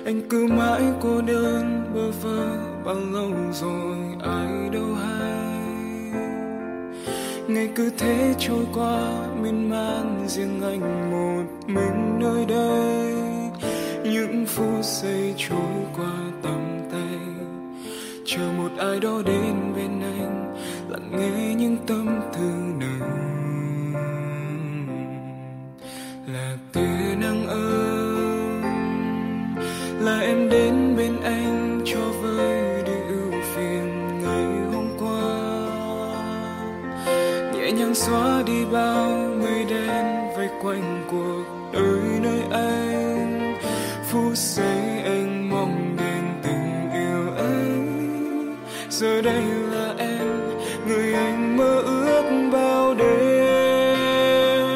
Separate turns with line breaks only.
Anh cứ mãi cô đơn bơ vơ, bao lâu rồi ai đâu hay. Ngày cứ thế trôi qua miên man, riêng anh một mình nơi đây. Những phút giây trôi qua tầm tay, chờ một ai đó đến bên anh, lặng nghe những tâm tư nồng. Là tia nắng ấm, là em đến bên anh cho vơi đi ưu phiền ngày hôm qua, nhẹ nhàng xóa đi bao mây đen vây quanh cuộc đời nơi anh. Phút giây anh mong đến tình yêu ấy, giờ đây